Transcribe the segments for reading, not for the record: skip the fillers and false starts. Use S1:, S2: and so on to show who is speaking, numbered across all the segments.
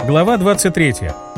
S1: Глава 23.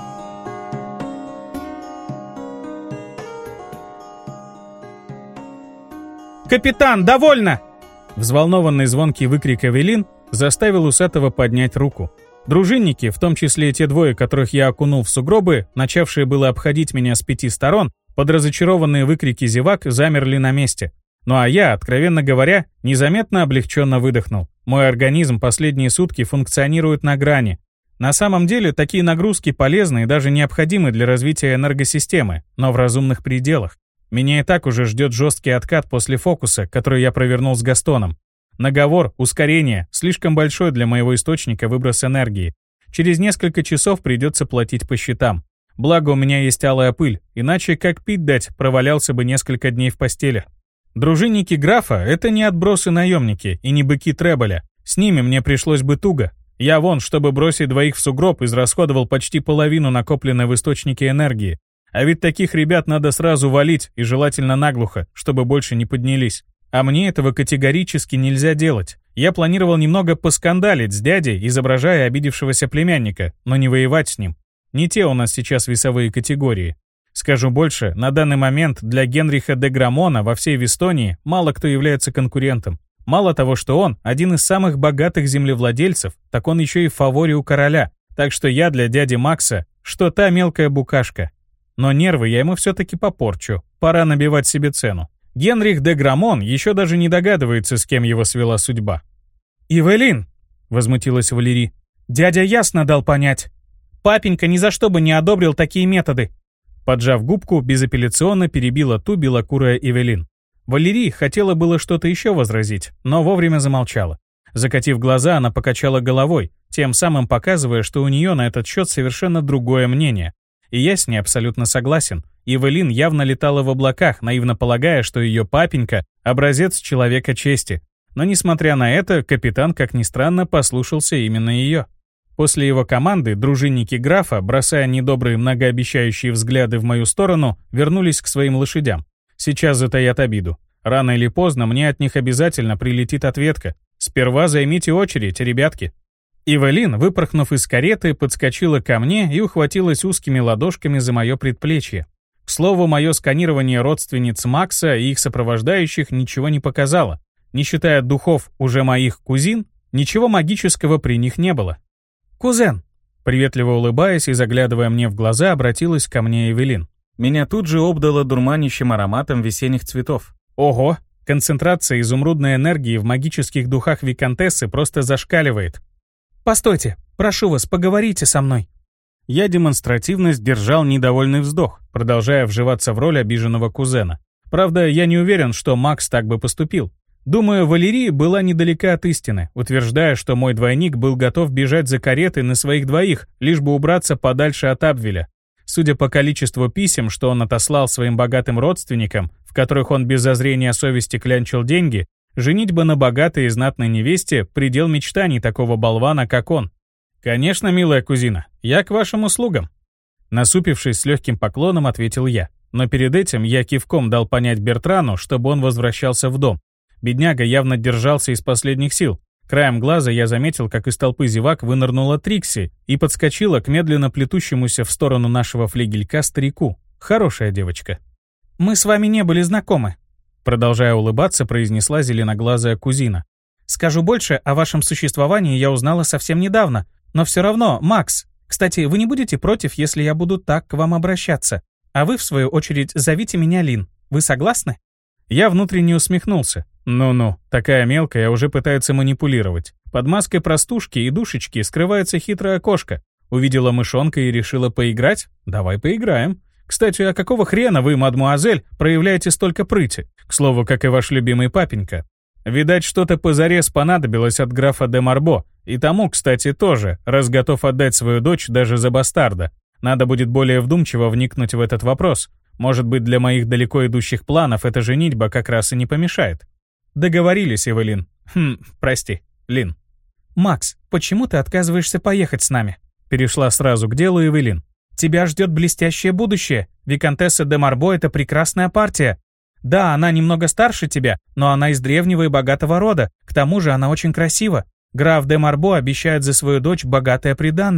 S2: «Капитан, довольно!»
S1: Взволнованный звонкий выкрик Эвелин заставил усатого поднять руку. Дружинники, в том числе те двое, которых я окунул в сугробы, начавшие было обходить меня с 5 сторон, под разочарованные выкрики зевак замерли на месте. Ну а я, откровенно говоря, незаметно облегченно выдохнул. Мой организм последние сутки функционирует на грани. На самом деле, такие нагрузки полезны и даже необходимы для развития энергосистемы, но в разумных пределах. Меня и так уже ждет жесткий откат после фокуса, который я провернул с Гастоном. Наговор, ускорение, слишком большой для моего источника выброс энергии. Через несколько часов придется платить по счетам. Благо у меня есть алая пыль, иначе как пить дать, провалялся бы несколько дней в постели. Дружинники графа — это не отбросы-наемники и не быки Треболя. С ними мне пришлось бы туго. Я вон, чтобы бросить двоих в сугроб, израсходовал почти половину накопленной в источнике энергии. А ведь таких ребят надо сразу валить, и желательно наглухо, чтобы больше не поднялись. А мне этого категорически нельзя делать. Я планировал немного поскандалить с дядей, изображая обидевшегося племянника, но не воевать с ним. Не те у нас сейчас весовые категории. Скажу больше, на данный момент для Генриха де Грамона во всей Вестонии мало кто является конкурентом. Мало того, что он один из самых богатых землевладельцев, так он еще и в фаворе у короля. Так что я для дяди Макса, что та мелкая букашка. Но нервы я ему все-таки попорчу, пора набивать себе цену. Генрих де Грамон еще даже не догадывается, с кем его свела судьба.
S2: «Эвелин!» — возмутилась Валерий. «Дядя ясно дал понять. Папенька ни за что бы не одобрил такие методы».
S1: Поджав губку, безапелляционно перебила ту белокурая Эвелин. Валерий хотела было что-то еще возразить, но вовремя замолчала. Закатив глаза, она покачала головой, тем самым показывая, что у нее на этот счет совершенно другое мнение. И я с ней абсолютно согласен. Эвелин явно летала в облаках, наивно полагая, что ее папенька — образец человека чести. Но несмотря на это, капитан, как ни странно, послушался именно ее. После его команды дружинники графа, бросая недобрые многообещающие взгляды в мою сторону, вернулись к своим лошадям. Сейчас затаят обиду. Рано или поздно мне от них обязательно прилетит ответка. Сперва займите очередь, ребятки. Эвелин, выпорхнув из кареты, подскочила ко мне и ухватилась узкими ладошками за мое предплечье. К слову, мое сканирование родственниц Макса и их сопровождающих ничего не показало. Не считая духов уже моих кузин, ничего магического при них не было.
S2: «Кузен!»
S1: Приветливо улыбаясь и заглядывая мне в глаза, обратилась ко мне Эвелин. Меня тут же обдало дурманящим ароматом весенних цветов. Ого! Концентрация изумрудной энергии в магических духах виконтессы просто зашкаливает.
S2: «Постойте, прошу вас, поговорите со мной».
S1: Я демонстративно сдержал недовольный вздох, продолжая вживаться в роль обиженного кузена. Правда, я не уверен, что Макс так бы поступил. Думаю, Валерия была недалека от истины, утверждая, что мой двойник был готов бежать за каретой на своих двоих, лишь бы убраться подальше от Абвеля. Судя по количеству писем, что он отослал своим богатым родственникам, в которых он без зазрения совести клянчил деньги, женитьба на богатой и знатной невесте — предел мечтаний такого болвана, как он. «Конечно, милая кузина, я к вашим услугам». Насупившись с легким поклоном, ответил я. Но перед этим я кивком дал понять Бертрану, чтобы он возвращался в дом. Бедняга явно держался из последних сил. Краем глаза я заметил, как из толпы зевак вынырнула Трикси и подскочила к медленно плетущемуся в сторону нашего флигелька старику. Хорошая девочка.
S2: «Мы с вами не были знакомы», —
S1: продолжая улыбаться, произнесла зеленоглазая кузина.
S2: «Скажу больше, о вашем существовании я узнала совсем недавно. Но все равно, Макс, кстати, вы не будете против, если я буду так к вам обращаться? А вы, в свою очередь, зовите меня Лин. Вы согласны?»
S1: Я внутренне усмехнулся. Ну-ну, такая мелкая уже пытается манипулировать. Под маской простушки и душечки скрывается хитрая кошка. Увидела мышонка и решила поиграть? Давай поиграем. Кстати, а какого хрена вы, мадмуазель, проявляете столько прыти? К слову, как и ваш любимый папенька. Видать, что-то позарез понадобилось от графа де Марбо. И тому, кстати, тоже, раз готов отдать свою дочь даже за бастарда. Надо будет более вдумчиво вникнуть в этот вопрос. Может быть, для моих далеко идущих планов эта женитьба как раз и не помешает. Договорились, Эвелин. Прости, Лин.
S2: «Макс, почему ты отказываешься поехать с нами?»
S1: Перешла сразу к делу Эвелин.
S2: «Тебя ждет блестящее будущее. Виконтесса де Марбо — это прекрасная партия. Да, она немного старше тебя, но она из древнего и богатого рода. К тому же она очень красива. Граф де Марбо обещает за свою дочь богатое приданное.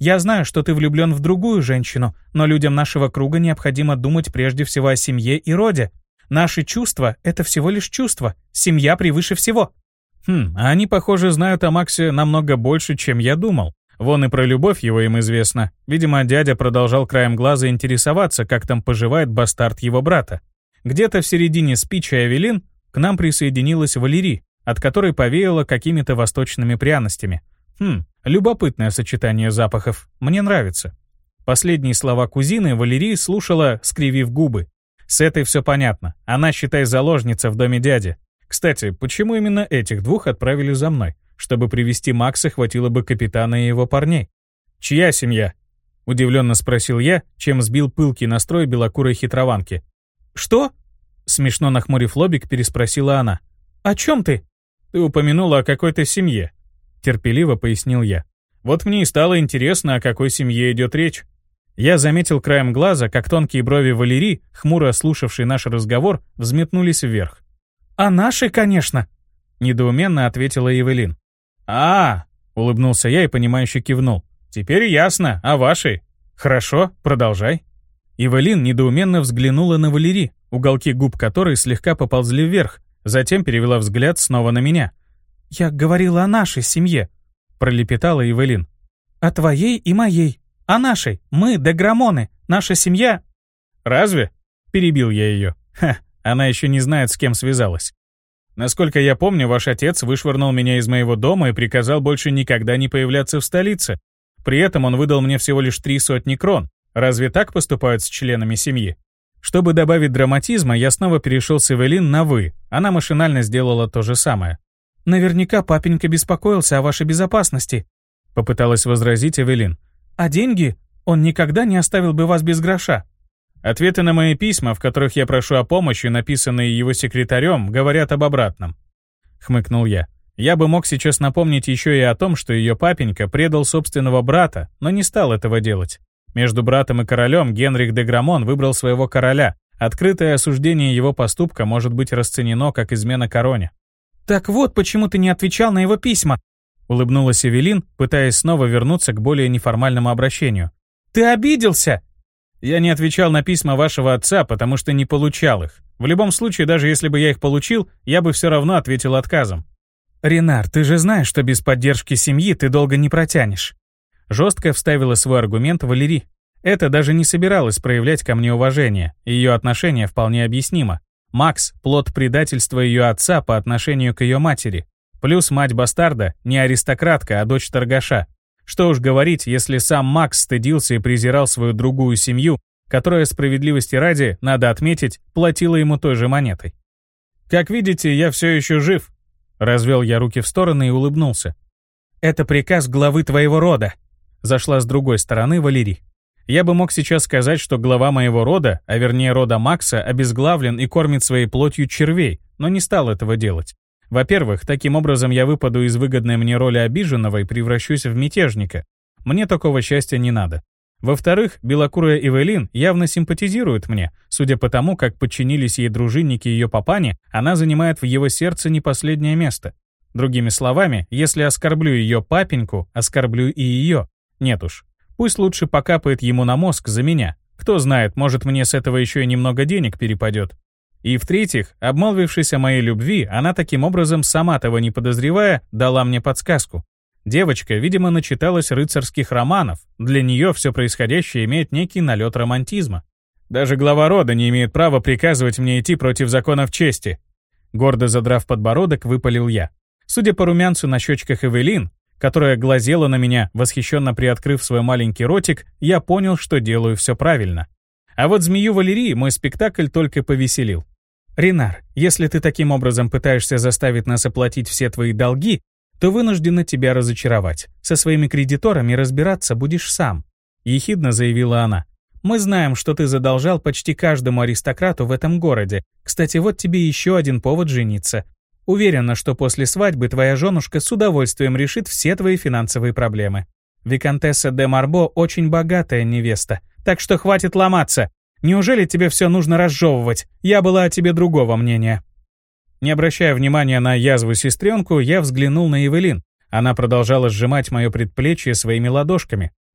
S2: Я знаю, что ты влюблен в другую женщину, но людям нашего круга необходимо думать прежде всего о семье и роде. Наши чувства — это всего лишь чувства. Семья превыше всего».
S1: А они, похоже, знают о Максе намного больше, чем я думал. Вон и про любовь его им известно. Видимо, дядя продолжал краем глаза интересоваться, как там поживает бастард его брата. Где-то в середине спича Эвелин к нам присоединилась Валерий, от которой повеяло какими-то восточными пряностями. Любопытное сочетание запахов. Мне нравится. Последние слова кузины Валерий слушала, скривив губы. С этой все понятно. Она, считай, заложница в доме дяди. Кстати, почему именно этих двух отправили за мной? Чтобы привести Макса, хватило бы капитана и его парней. «Чья семья?» — удивленно спросил я, чем сбил пылкий настрой белокурой хитрованки.
S2: «Что?»
S1: — смешно нахмурив лобик, переспросила она.
S2: «О чем ты?»
S1: «Ты упомянула о какой-то семье», — терпеливо пояснил я. «Вот мне и стало интересно, о какой семье идет речь». Я заметил краем глаза, как тонкие брови Валерии, хмуро слушавшей наш разговор, взметнулись вверх.
S2: «А наши, конечно»,
S1: — недоуменно ответила Эвелин. Улыбнулся я и понимающе кивнул. «Теперь ясно, а вашей?» «Хорошо, продолжай». Эвелин недоуменно взглянула на Валерии, уголки губ которой слегка поползли вверх, затем перевела взгляд снова на меня.
S2: «Я говорила о нашей семье»,
S1: — пролепетала Эвелин.
S2: «О твоей и моей. О нашей. Мы деграмоны. Наша семья...»
S1: «Разве?» — перебил я ее. Она еще не знает, с кем связалась. Насколько я помню, ваш отец вышвырнул меня из моего дома и приказал больше никогда не появляться в столице. При этом он выдал мне всего лишь 300 крон. Разве так поступают с членами семьи? Чтобы добавить драматизма, я снова перешел с Эвелин на «вы». Она машинально сделала то же самое.
S2: «Наверняка папенька беспокоился о вашей безопасности»,
S1: — попыталась возразить Эвелин.
S2: «А деньги? Он никогда не оставил бы вас без гроша».
S1: Ответы на мои письма, в которых я прошу о помощи, написанные его секретарем, говорят об обратном. Хмыкнул я. Я бы мог сейчас напомнить еще и о том, что ее папенька предал собственного брата, но не стал этого делать. Между братом и королем Генрих де Грамон выбрал своего короля. Открытое осуждение его поступка может быть расценено как измена короне.
S2: «Так вот, почему ты не отвечал на его письма?»
S1: Улыбнулась Эвелин, пытаясь снова вернуться к более неформальному обращению.
S2: «Ты обиделся!»
S1: «Я не отвечал на письма вашего отца, потому что не получал их. В любом случае, даже если бы я их получил, я бы все равно ответил отказом».
S2: «Ренар, ты же знаешь, что без поддержки семьи ты долго не протянешь».
S1: Жестко вставила свой аргумент Валерий. Это даже не собиралась проявлять ко мне уважение, и ее отношение вполне объяснимо. Макс — плод предательства ее отца по отношению к ее матери. Плюс мать бастарда не аристократка, а дочь торгаша. Что уж говорить, если сам Макс стыдился и презирал свою другую семью, которая, справедливости ради, надо отметить, платила ему той же монетой. «Как видите, я все еще жив», — развел я руки в стороны и улыбнулся.
S2: «Это приказ главы твоего рода»,
S1: — зашла с другой стороны Валерий. Я бы мог сейчас сказать, что глава моего рода, а вернее рода Макса, обезглавлен и кормит своей плотью червей, но не стал этого делать. Во-первых, таким образом я выпаду из выгодной мне роли обиженного и превращусь в мятежника. Мне такого счастья не надо. Во-вторых, белокурая Эвелин явно симпатизирует мне. Судя по тому, как подчинились ей дружинники ее папани, она занимает в его сердце не последнее место. Другими словами, если оскорблю ее папеньку, оскорблю и ее. Нет уж. Пусть лучше покапает ему на мозг за меня. Кто знает, может мне с этого еще и немного денег перепадет. И в-третьих, обмолвившись о моей любви, она таким образом, сама того не подозревая, дала мне подсказку. Девочка, видимо, начиталась рыцарских романов. Для нее все происходящее имеет некий налет романтизма. Даже глава рода не имеет права приказывать мне идти против законов чести. Гордо задрав подбородок, выпалил я. Судя по румянцу на щечках Эвелин, которая глазела на меня, восхищенно приоткрыв свой маленький ротик, я понял, что делаю все правильно. А вот змею Валерии мой спектакль только повеселил. «Ренар, если ты таким образом пытаешься заставить нас оплатить все твои долги, то вынуждена тебя разочаровать. Со своими кредиторами разбираться будешь сам», — ехидно заявила она. «Мы знаем, что ты задолжал почти каждому аристократу в этом городе. Кстати, вот тебе еще один повод жениться. Уверена, что после свадьбы твоя женушка с удовольствием решит все твои финансовые проблемы. Виконтесса де Марбо очень богатая невеста, так что хватит ломаться. Неужели тебе все нужно разжевывать? Я была о тебе другого мнения». Не обращая внимания на язву сестренку, я взглянул на Эвелин. Она продолжала сжимать мое предплечье своими ладошками.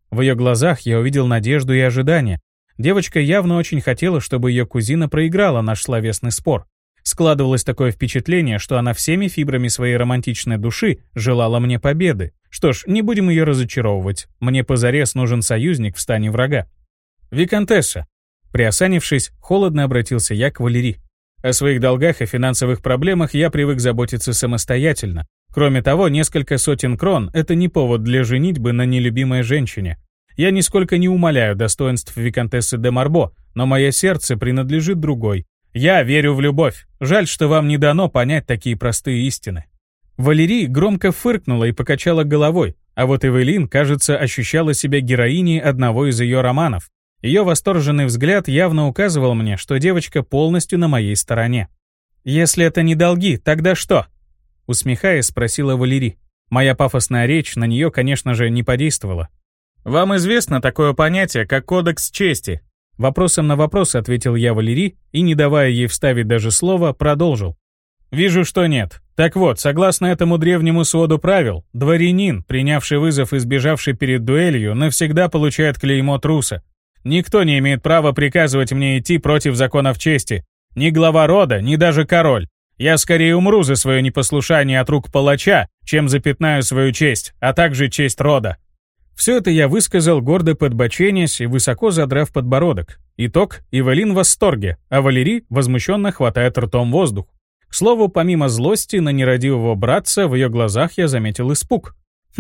S1: В ее глазах я увидел надежду и ожидание. Девочка явно очень хотела, чтобы ее кузина проиграла наш словесный спор. Складывалось такое впечатление, что она всеми фибрами своей романтичной души желала мне победы. Что ж, не будем ее разочаровывать. Мне позарез нужен союзник в стане врага. «Виконтесса», приосанившись, холодно обратился я к Валерии. О своих долгах и финансовых проблемах я привык заботиться самостоятельно. Кроме того, несколько сотен крон — это не повод для женитьбы на нелюбимой женщине. Я нисколько не умаляю достоинств виконтессы де Марбо, но мое сердце принадлежит другой. Я верю в любовь. Жаль, что вам не дано понять такие простые истины». Валерий громко фыркнула и покачала головой, а вот Эвелин, кажется, ощущала себя героиней одного из ее романов. Ее восторженный взгляд явно указывал мне, что девочка полностью на моей стороне. «Если это не долги, тогда что?» Усмехаясь, спросила Валерий. Моя пафосная речь на нее, конечно же, не подействовала. «Вам известно такое понятие, как кодекс чести?» Вопросом на вопрос ответил я Валерии и, не давая ей вставить даже слово, продолжил. «Вижу, что нет. Так вот, согласно этому древнему своду правил, дворянин, принявший вызов и сбежавший перед дуэлью, навсегда получает клеймо труса. Никто не имеет права приказывать мне идти против законов чести. Ни глава рода, ни даже король. Я скорее умру за свое непослушание от рук палача, чем запятнаю свою честь, а также честь рода». Все это я высказал, гордо подбоченясь и высоко задрав подбородок. Итог: Эвелин в восторге, а Валерий возмущенно хватает ртом воздух. К слову, помимо злости на нерадивого братца, в ее глазах я заметил испуг.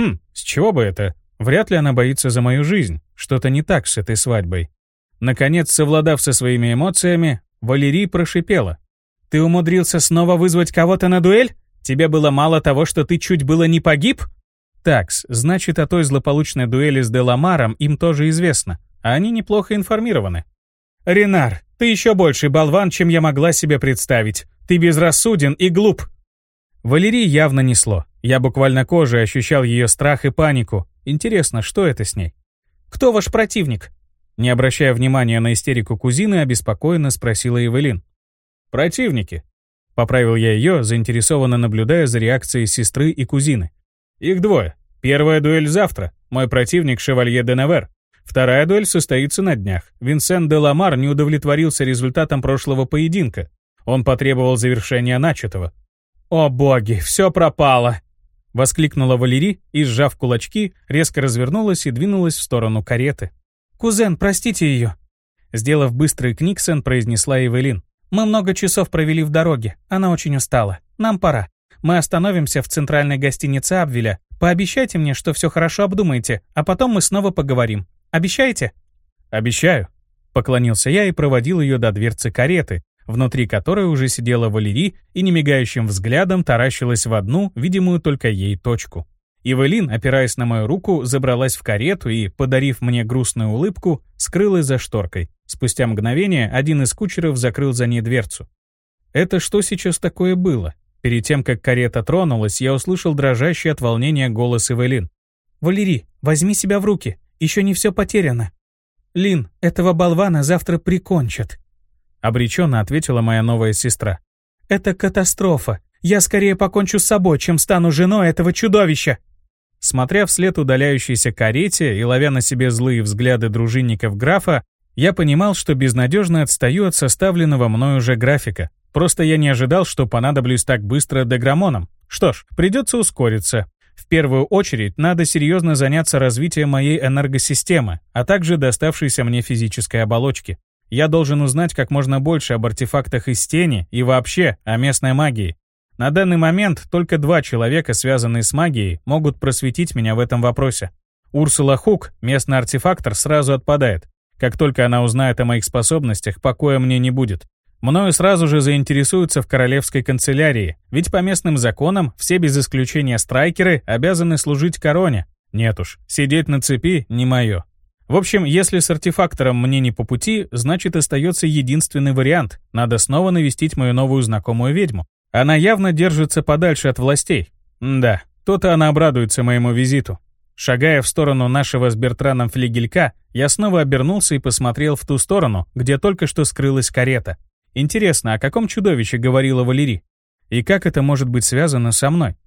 S1: С чего бы это? Вряд ли она боится за мою жизнь. Что-то не так с этой свадьбой. Наконец, совладав со своими эмоциями, Валерий прошипела. «Ты умудрился снова вызвать кого-то на дуэль? Тебе было мало того, что ты чуть было не погиб?» Такс, значит, о той злополучной дуэли с Деламаром им тоже известно, а они неплохо информированы. «Ренар, ты еще больший болван, чем я могла себе представить. Ты безрассуден и глуп». Валерии явно несло. Я буквально кожей ощущал ее страх и панику. Интересно, что это с ней? «Кто ваш противник?» Не обращая внимания на истерику кузины, обеспокоенно спросила Эвелин. «Противники», — поправил я ее, заинтересованно наблюдая за реакцией сестры и кузины. «Их двое. Первая дуэль завтра. Мой противник — Шевалье де Невер. Вторая дуэль состоится на днях. Винсент де Ламар не удовлетворился результатом прошлого поединка. Он потребовал завершения начатого». «О боги, все пропало!» — воскликнула Валерий и, сжав кулачки, резко развернулась и двинулась в сторону кареты. «Кузен, простите ее!» Сделав быстрый книксон, произнесла Эвелин. «Мы много часов провели в дороге. Она очень устала. Нам пора. Мы остановимся в центральной гостинице Абвиля. Пообещайте мне, что все хорошо обдумаете, а потом мы снова поговорим. Обещаете?» «Обещаю», — поклонился я и проводил ее до дверцы кареты, внутри которой уже сидела Валерий и немигающим взглядом таращилась в одну, видимую только ей, точку. Эвелин, опираясь на мою руку, забралась в карету и, подарив мне грустную улыбку, скрылась за шторкой. Спустя мгновение один из кучеров закрыл за ней дверцу. Это что сейчас такое было? Перед тем, как карета тронулась, я услышал дрожащий от волнения голос Эвелин. «Валерий, возьми себя в руки, еще не все потеряно». «Лин, этого болвана завтра прикончат», — обреченно ответила моя новая сестра. «Это катастрофа. Я скорее покончу с собой, чем стану женой этого чудовища». Смотря вслед удаляющейся карете и ловя на себе злые взгляды дружинников графа, я понимал, что безнадежно отстаю от составленного мною уже графика. Просто я не ожидал, что понадоблюсь так быстро деграмоном. Что ж, придется ускориться. В первую очередь, надо серьезно заняться развитием моей энергосистемы, а также доставшейся мне физической оболочки. Я должен узнать как можно больше об артефактах из тени и вообще о местной магии. На данный момент только 2 человека, связанные с магией, могут просветить меня в этом вопросе. Урсула Хук, местный артефактор, сразу отпадает. Как только она узнает о моих способностях, покоя мне не будет. Мною сразу же заинтересуются в королевской канцелярии, ведь по местным законам все без исключения страйкеры обязаны служить короне. Нет уж, сидеть на цепи не мое. В общем, если с артефактором мне не по пути, значит остается единственный вариант. Надо снова навестить мою новую знакомую ведьму. Она явно держится подальше от властей. Да, то-то она обрадуется моему визиту. Шагая в сторону нашего с Бертраном флигелька, я снова обернулся и посмотрел в ту сторону, где только что скрылась карета. Интересно, о каком чудовище говорила Валерий? И как это может быть связано со мной?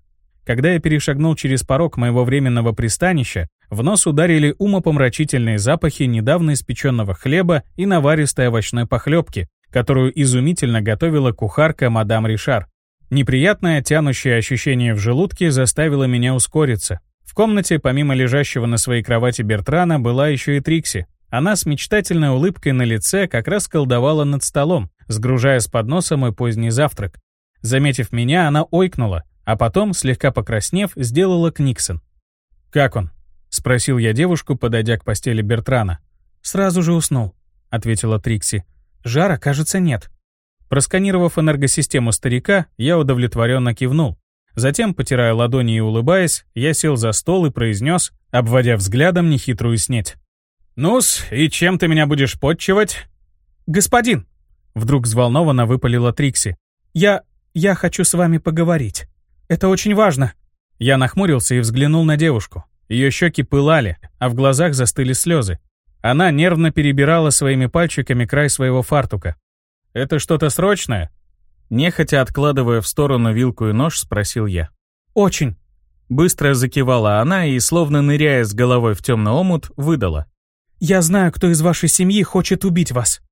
S1: Когда я перешагнул через порог моего временного пристанища, в нос ударили умопомрачительные запахи недавно испеченного хлеба и наваристой овощной похлебки, которую изумительно готовила кухарка мадам Ришар. Неприятное тянущее ощущение в желудке заставило меня ускориться. В комнате, помимо лежащего на своей кровати Бертрана, была еще и Трикси. Она с мечтательной улыбкой на лице как раз колдовала над столом, сгружая с подноса мой поздний завтрак. Заметив меня, она ойкнула, а потом, слегка покраснев, сделала книксон. «Как он?» — спросил я девушку, подойдя к постели Бертрана.
S2: «Сразу же уснул», — ответила Трикси. «Жара, кажется, нет».
S1: Просканировав энергосистему старика, я удовлетворенно кивнул. Затем, потирая ладони и улыбаясь, я сел за стол и произнес, обводя взглядом нехитрую снеть. «Ну-с, и чем ты меня будешь подчивать?»
S2: «Господин!» — вдруг взволнованно выпалила Трикси. «Я хочу с вами поговорить. Это очень важно».
S1: Я нахмурился и взглянул на девушку. Ее щеки пылали, а в глазах застыли слезы. Она нервно перебирала своими пальчиками край своего фартука. «Это что-то срочное?» Нехотя откладывая в сторону вилку и нож, спросил я.
S2: «Очень».
S1: Быстро закивала она и, словно ныряя с головой в темный омут, выдала.
S2: «Я знаю, кто из вашей семьи хочет убить вас».